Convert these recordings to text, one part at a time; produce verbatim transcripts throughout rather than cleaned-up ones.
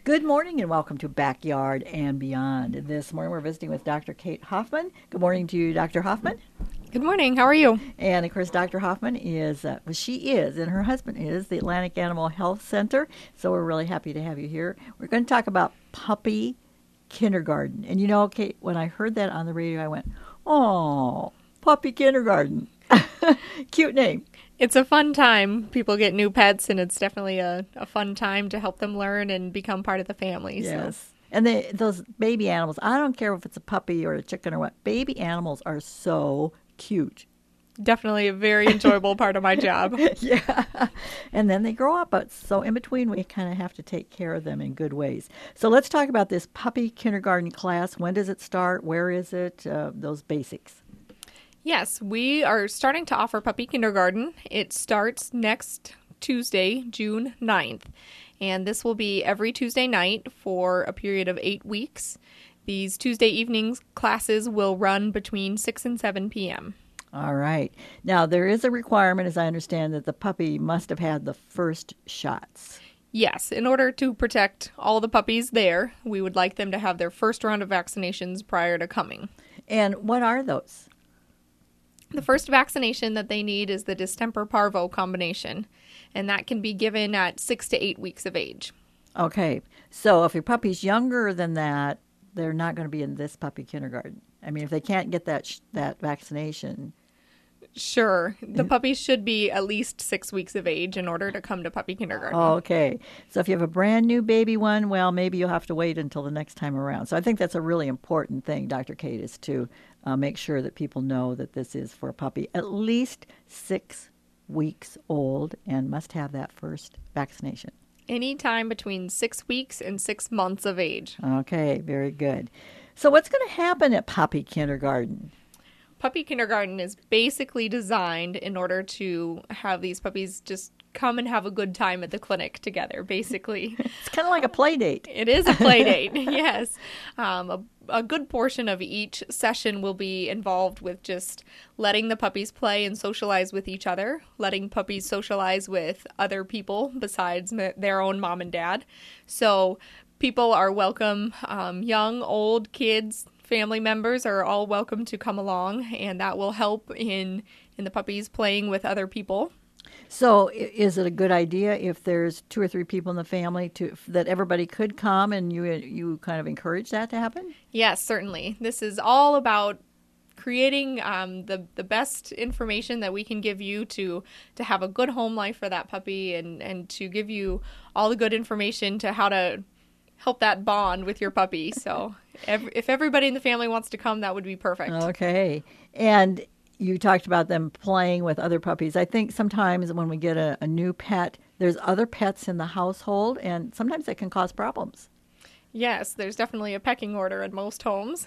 Good morning and welcome to Backyard and Beyond. This morning we're visiting with Doctor Kate Hoffman. Good morning to you, Doctor Hoffman. Good morning. How are you? And of course, Doctor Hoffman is, uh, well, she is, and her husband is, the Atlantic Animal Health Center. So we're really happy to have you here. We're going to talk about puppy kindergarten. And you know, Kate, when I heard that on the radio, I went, oh, puppy kindergarten. Cute name. It's a fun time. People get new pets, and it's definitely a, a fun time to help them learn and become part of the family. Yes. So. And they, those baby animals, I don't care if it's a puppy or a chicken or what, baby animals are so cute. Definitely a very enjoyable part of my job. Yeah. And then they grow up, but so in between we kind of have to take care of them in good ways. So let's talk about this puppy kindergarten class. When does it start? Where is it? Uh, those basics. Yes, we are starting to offer puppy kindergarten. It starts next Tuesday, June ninth, and this will be every Tuesday night for a period of eight weeks. These Tuesday evenings classes will run between six and seven p.m. All right. Now, there is a requirement, as I understand, that the puppy must have had the first shots. Yes, in order to protect all the puppies there, we would like them to have their first round of vaccinations prior to coming. And what are those? The first vaccination that they need is the distemper parvo combination, and that can be given at six to eight weeks of age. Okay. So if your puppy's younger than that, they're not going to be in this puppy kindergarten. I mean, if they can't get that sh- that vaccination. Sure. The puppies should be at least six weeks of age in order to come to puppy kindergarten. Okay. So if you have a brand new baby one, well, maybe you'll have to wait until the next time around. So I think that's a really important thing, Doctor Kate, is to uh, make sure that people know that this is for a puppy at least six weeks old and must have that first vaccination. Anytime between six weeks and six months of age. Okay, very good. So what's going to happen at puppy kindergarten? Puppy kindergarten is basically designed in order to have these puppies just come and have a good time at the clinic together, basically. It's kind of like a play date. It is a play date, yes. Um, a, a good portion of each session will be involved with just letting the puppies play and socialize with each other, letting puppies socialize with other people besides m- their own mom and dad. So people are welcome, um, young, old, kids, family members are all welcome to come along, and that will help in, in the puppies playing with other people. So is it a good idea if there's two or three people in the family to that everybody could come and you you kind of encourage that to happen? Yes, certainly. This is all about creating um, the the best information that we can give you to to have a good home life for that puppy and, and to give you all the good information to how to help that bond with your puppy. So every, if everybody in the family wants to come, that would be perfect. Okay. And you talked about them playing with other puppies. I think sometimes when we get a, a new pet, there's other pets in the household, and sometimes that can cause problems. Yes, there's definitely a pecking order in most homes.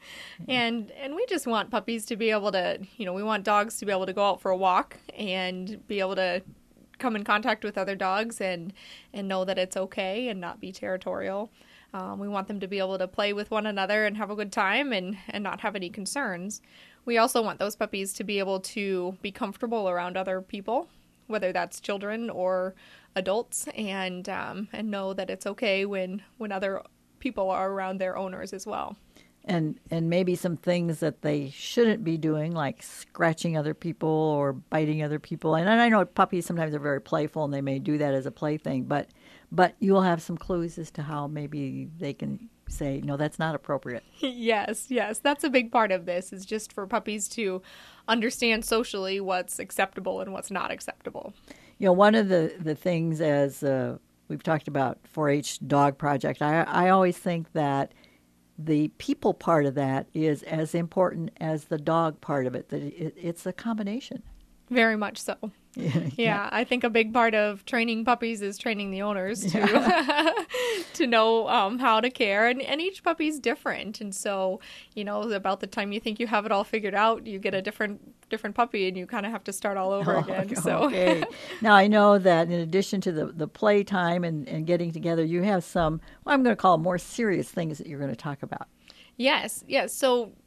and and we just want puppies to be able to, you know, we want dogs to be able to go out for a walk and be able to come in contact with other dogs and, and know that it's okay and not be territorial. Um, we want them to be able to play with one another and have a good time and, and not have any concerns. We also want those puppies to be able to be comfortable around other people, whether that's children or adults, and um, and know that it's okay when, when other people are around their owners as well. And and maybe some things that they shouldn't be doing, like scratching other people or biting other people. And I know puppies sometimes are very playful and they may do that as a plaything, but but you'll have some clues as to how maybe they can say, no, that's not appropriate. Yes, yes. That's a big part of this, is just for puppies to understand socially what's acceptable and what's not acceptable. You know, one of the, the things, as uh, we've talked about four H Dog Project, I, I always think that the people part of that is as important as the dog part of it, that it, it's a combination. Very much so. Yeah. Yeah, I think a big part of training puppies is training the owners to Yeah. to know um, how to care, and, and each puppy's different, and so you know about the time you think you have it all figured out, you get a different different puppy, and you kind of have to start all over Oh, again. So okay. Now I know that in addition to the the play time and, and getting together, you have some, well, I'm going to call them more serious things that you're going to talk about. yes, yes. So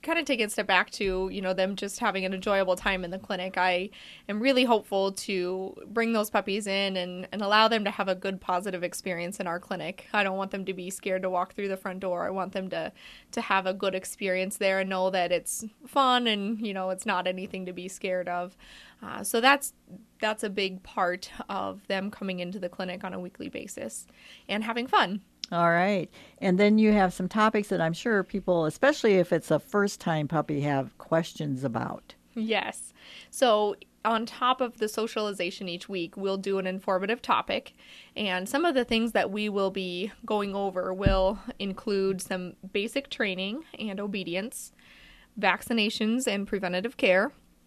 kind of taking a step back to, you know, them just having an enjoyable time in the clinic, I am really hopeful to bring those puppies in and, and allow them to have a good, positive experience in our clinic. I don't want them to be scared to walk through the front door. I want them to, to have a good experience there and know that it's fun and, you know, it's not anything to be scared of. Uh, so that's that's a big part of them coming into the clinic on a weekly basis and having fun. All right. And then you have some topics that I'm sure people, especially if it's a first-time puppy, have questions about. Yes. So on top of the socialization each week, we'll do an informative topic. And some of the things that we will be going over will include some basic training and obedience, vaccinations and preventative care,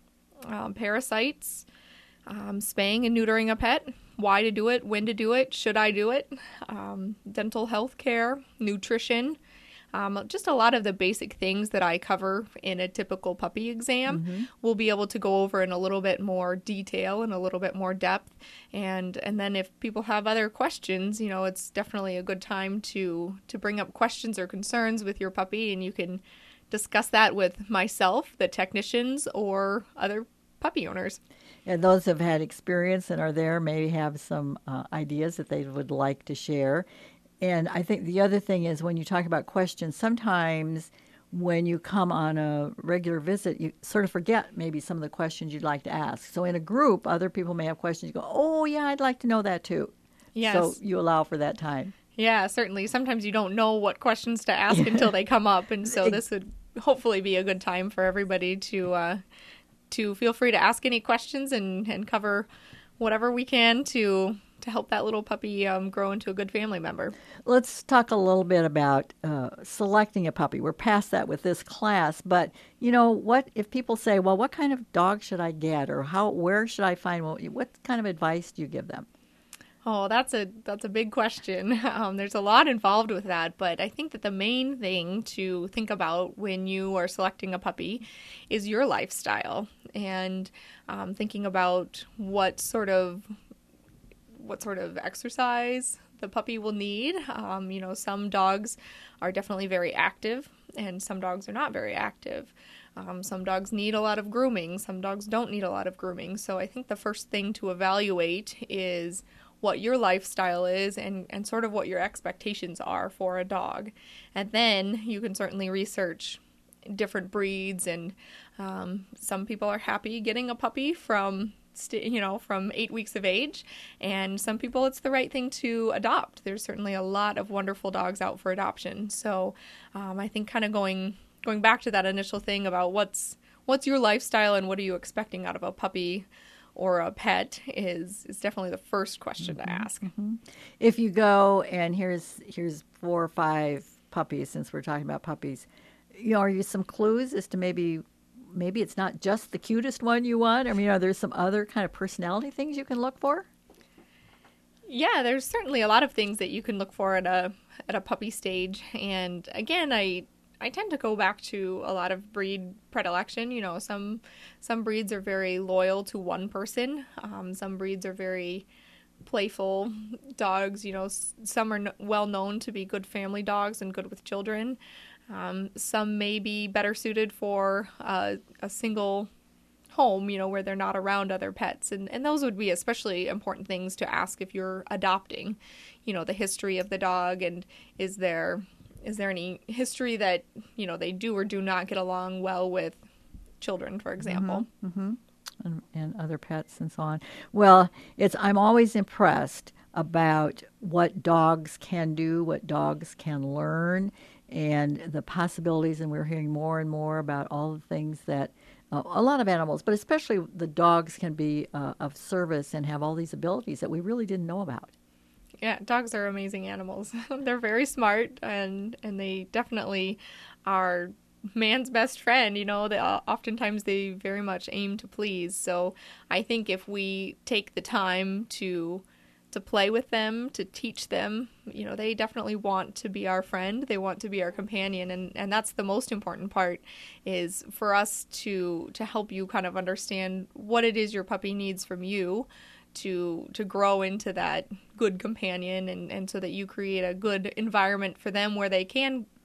um, parasites, um, spaying and neutering a pet, why to do it, when to do it, should I do it, um, dental health care, nutrition, um, just a lot of the basic things that I cover in a typical puppy exam. Mm-hmm. We'll be able to go over in a little bit more detail and a little bit more depth. And and then if people have other questions, you know, it's definitely a good time to, to bring up questions or concerns with your puppy, and you can discuss that with myself, the technicians, or other puppy owners. And those who have had experience and are there may have some uh, ideas that they would like to share. And I think the other thing is when you talk about questions, sometimes when you come on a regular visit, you sort of forget maybe some of the questions you'd like to ask. So in a group, other people may have questions. You go, oh, yeah, I'd like to know that too. Yes. So you allow for that time. Yeah, certainly. Sometimes you don't know what questions to ask until they come up. And so this would hopefully be a good time for everybody to uh, to feel free to ask any questions and, and cover whatever we can to to help that little puppy um, grow into a good family member. Let's talk a little bit about uh, selecting a puppy. We're past that with this class, but you know what? If people say, "Well, what kind of dog should I get?" or "How, where should I find?" Well, what kind of advice do you give them? Oh, that's a that's a big question. Um, there's a lot involved with that, but I think that the main thing to think about when you are selecting a puppy is your lifestyle and um, thinking about what sort of what sort of exercise the puppy will need. Um, you know, some dogs are definitely very active, and some dogs are not very active. Um, some dogs need a lot of grooming. Some dogs don't need a lot of grooming. So I think the first thing to evaluate is what your lifestyle is and, and sort of what your expectations are for a dog. And then you can certainly research different breeds, and um, some people are happy getting a puppy from st- you know from eight weeks of age, and some people it's the right thing to adopt. There's certainly a lot of wonderful dogs out for adoption. So um, I think kind of going going back to that initial thing about what's what's your lifestyle and what are you expecting out of a puppy or a pet is is definitely the first question mm-hmm, to ask. Mm-hmm. If you go and here's here's four or five puppies, since we're talking about puppies, you know, are you some clues as to maybe maybe it's not just the cutest one you want? I mean, are there some other kind of personality things you can look for? Yeah, there's certainly a lot of things that you can look for at a at a puppy stage. And again, I I tend to go back to a lot of breed predilection. You know, some some breeds are very loyal to one person. Um, some breeds are very playful dogs. You know, some are well known to be good family dogs and good with children. Um, some may be better suited for uh, a single home, you know, where they're not around other pets. And, and those would be especially important things to ask if you're adopting, you know, the history of the dog, and is there is there any history that, you know, they do or do not get along well with children, for example. Mm-hmm, mm-hmm. And, and other pets and so on. Well, it's I'm always impressed about what dogs can do, what dogs can learn, and the possibilities. And we're hearing more and more about all the things that uh, a lot of animals, but especially the dogs, can be uh, of service and have all these abilities that we really didn't know about. Yeah, dogs are amazing animals. They're very smart, and and they definitely are man's best friend. You know, they, uh, oftentimes they very much aim to please. So I think if we take the time to to play with them, to teach them, you know, they definitely want to be our friend. They want to be our companion, and, and that's the most important part, is for us to to help you kind of understand what it is your puppy needs from you to to grow into that good companion, and, and so that you create a good environment for them where they can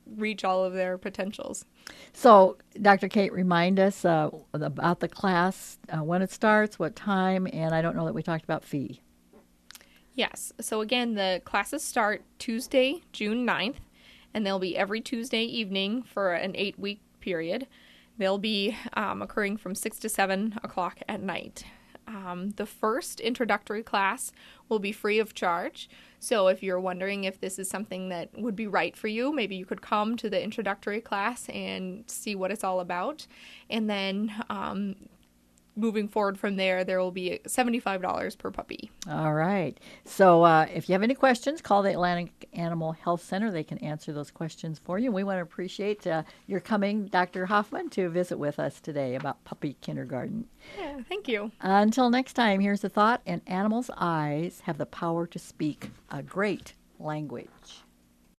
reach all of their potentials. So, Doctor Kate, remind us uh, about the class, uh, when it starts, what time, and I don't know that we talked about fee. Yes. So again, the classes start Tuesday, June ninth, and they'll be every Tuesday evening for an eight-week period. They'll be um, occurring from six to seven o'clock at night. Um, the first introductory class will be free of charge. So if you're wondering if this is something that would be right for you, maybe you could come to the introductory class and see what it's all about. And then um, moving forward from there, there will be seventy-five dollars per puppy. All right. So uh, if you have any questions, call the Atlantic Animal Health Center. They can answer those questions for you. We want to appreciate uh, your coming, Doctor Hoffman, to visit with us today about puppy kindergarten. Yeah, thank you. Until next time, here's the thought: an animal's eyes have the power to speak a great language.